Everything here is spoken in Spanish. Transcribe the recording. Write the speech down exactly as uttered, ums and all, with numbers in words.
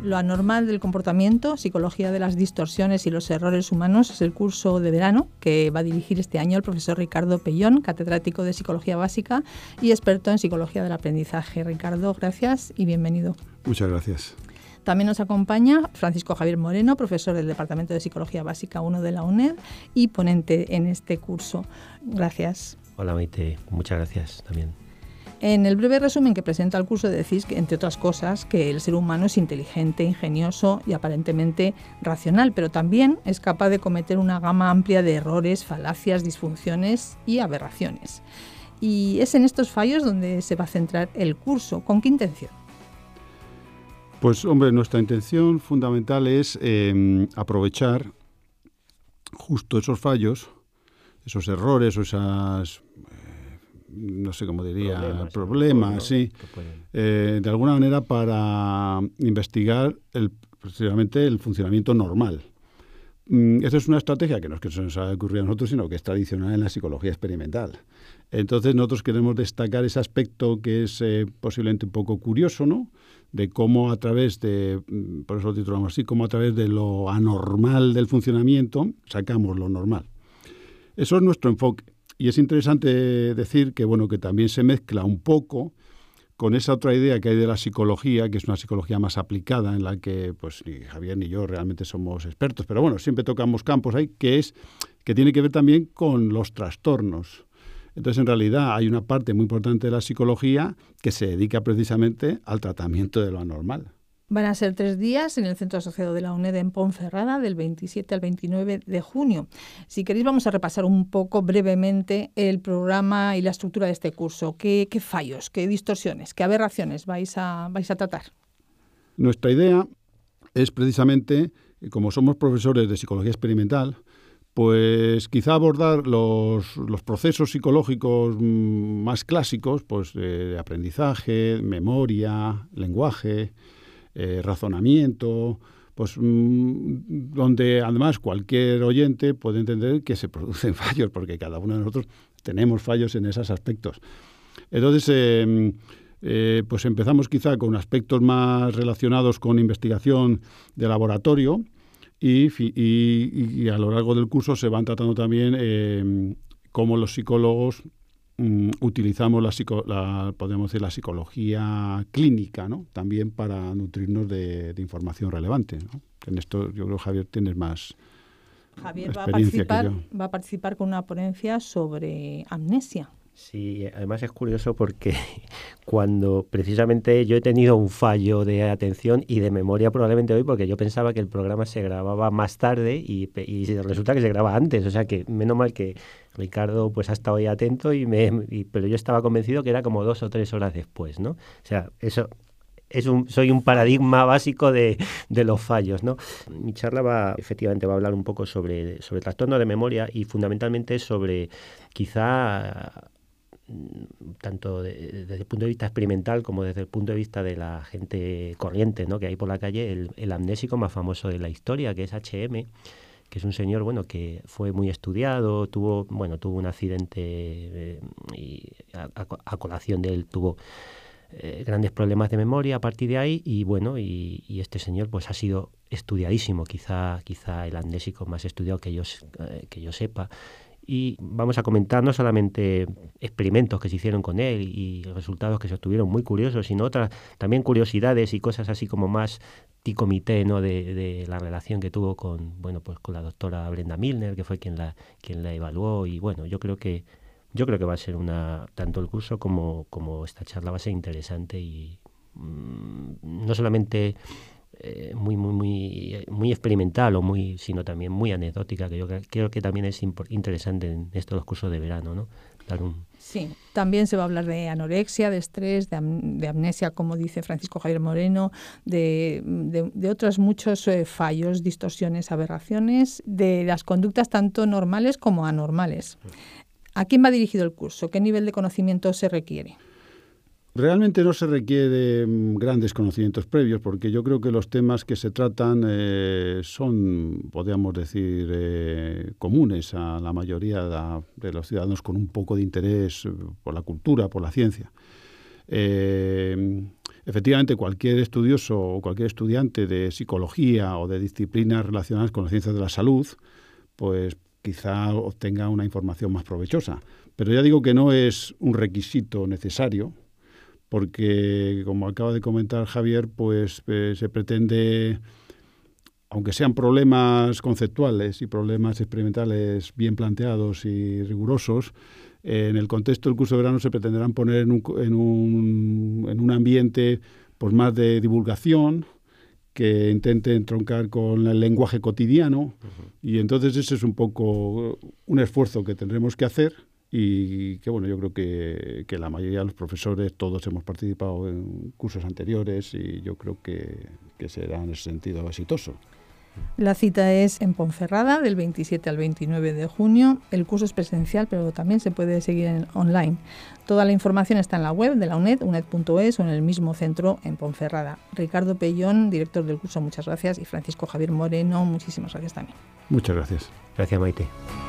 Lo anormal del comportamiento, psicología de las distorsiones y los errores humanos es el curso de verano que va a dirigir este año el profesor Ricardo Pellón, catedrático de Psicología Básica y experto en Psicología del Aprendizaje. Ricardo, gracias y bienvenido. Muchas gracias. También nos acompaña Francisco Javier Moreno, profesor del Departamento de Psicología Básica uno de la U N E D y ponente en este curso. Gracias. Hola Maite, muchas gracias también. En el breve resumen que presenta el curso decís, que, entre otras cosas, que el ser humano es inteligente, ingenioso y aparentemente racional, pero también es capaz de cometer una gama amplia de errores, falacias, disfunciones y aberraciones. Y es en estos fallos donde se va a centrar el curso. ¿Con qué intención? Pues, hombre, nuestra intención fundamental es eh, aprovechar justo esos fallos, esos errores o esas, eh, no sé cómo diría, problemas, problemas ¿no? sí, eh, de alguna manera para investigar el, precisamente el funcionamiento normal. Mm, esa es una estrategia que no es que se nos haya ocurrido a nosotros, sino que es tradicional en la psicología experimental. Entonces, nosotros queremos destacar ese aspecto que es eh, posiblemente un poco curioso, ¿no?, de cómo a través de, por eso lo titulamos así, cómo a través de lo anormal del funcionamiento sacamos lo normal. Eso es nuestro enfoque. Y es interesante decir que, bueno, que también se mezcla un poco con esa otra idea que hay de la psicología, que es una psicología más aplicada, en la que pues ni Javier ni yo realmente somos expertos, pero bueno, siempre tocamos campos ahí, que es que tiene que ver también con los trastornos. Entonces, en realidad, hay una parte muy importante de la psicología que se dedica precisamente al tratamiento de lo anormal. Van a ser tres días en el Centro Asociado de la U N E D en Ponferrada, del veintisiete al veintinueve de junio. Si queréis, vamos a repasar un poco brevemente el programa y la estructura de este curso. ¿Qué, qué fallos, qué distorsiones, qué aberraciones vais a, vais a tratar? Nuestra idea es precisamente, como somos profesores de psicología experimental, pues quizá abordar los, los procesos psicológicos más clásicos, pues de aprendizaje, memoria, lenguaje, eh, razonamiento, pues mmm, donde además cualquier oyente puede entender que se producen fallos, porque cada uno de nosotros tenemos fallos en esos aspectos. Entonces, eh, eh, pues empezamos quizá con aspectos más relacionados con investigación de laboratorio, Y, y, y a lo largo del curso se van tratando también eh, cómo los psicólogos mm, utilizamos la, psico, la, podemos decir, la psicología clínica, ¿no?, también para nutrirnos de, de información relevante, ¿no? En esto yo creo, Javier, tienes más Javier experiencia va a participar, que yo. va a participar con una ponencia sobre amnesia. Sí, además es curioso porque cuando precisamente yo he tenido un fallo de atención y de memoria probablemente hoy, porque yo pensaba que el programa se grababa más tarde y, y resulta que se graba antes, o sea que menos mal que Ricardo pues ha estado ahí atento, y me, y, pero yo estaba convencido que era como dos o tres horas después, ¿no? O sea, eso... Es un, soy un paradigma básico de, de los fallos, ¿no? Mi charla va, efectivamente, va a hablar un poco sobre, sobre trastorno de memoria y fundamentalmente sobre quizá tanto de, desde el punto de vista experimental como desde el punto de vista de la gente corriente, ¿no?, que hay por la calle, el, el amnésico más famoso de la historia, que es H M, que es un señor, bueno, que fue muy estudiado, tuvo, bueno, tuvo un accidente eh, y a, a, a colación de él tuvo eh, grandes problemas de memoria a partir de ahí, y bueno, y, y este señor pues ha sido estudiadísimo, quizá, quizá el amnésico más estudiado que yo, eh, que yo sepa. Y vamos a comentar no solamente experimentos que se hicieron con él y resultados que se obtuvieron muy curiosos, sino otras también curiosidades y cosas así como más ticomité, ¿no?, de, de la relación que tuvo con, bueno, pues con la doctora Brenda Milner, que fue quien la, quien la evaluó. Y bueno, yo creo que yo creo que va a ser una, tanto el curso como, como esta charla va a ser interesante y mmm, no solamente Eh, muy muy muy muy experimental o muy sino también muy anecdótica, que yo creo que también es imp- interesante en estos los cursos de verano, ¿no? Dar un... Sí, también se va a hablar de anorexia, de estrés, de, am- de amnesia, como dice Francisco Javier Moreno, de, de, de otros muchos eh, fallos, distorsiones, aberraciones, de las conductas tanto normales como anormales. ¿A quién va dirigido el curso? ¿Qué nivel de conocimiento se requiere? Realmente no se requiere grandes conocimientos previos, porque yo creo que los temas que se tratan eh, son, podríamos decir, eh, comunes a la mayoría de, de los ciudadanos con un poco de interés por la cultura, por la ciencia. Eh, efectivamente cualquier estudioso o cualquier estudiante de psicología o de disciplinas relacionadas con las ciencias de la salud, pues quizá obtenga una información más provechosa. Pero ya digo que no es un requisito necesario, porque, como acaba de comentar Javier, pues eh, se pretende, aunque sean problemas conceptuales y problemas experimentales bien planteados y rigurosos, eh, en el contexto del curso de verano se pretenderán poner en un, en un, en un ambiente pues, más de divulgación, que intente entroncar con el lenguaje cotidiano, uh-huh. y entonces ese es un poco un esfuerzo que tendremos que hacer y que, bueno, yo creo que, que la mayoría de los profesores, todos hemos participado en cursos anteriores y yo creo que, que será en ese sentido exitoso. La cita es en Ponferrada, del veintisiete al veintinueve de junio. El curso es presencial, pero también se puede seguir en online. Toda la información está en la web de la UNED, uned punto es, o en el mismo centro en Ponferrada. Ricardo Pellón, director del curso, muchas gracias. Y Francisco Javier Moreno, muchísimas gracias también. Muchas gracias. Gracias, Maite.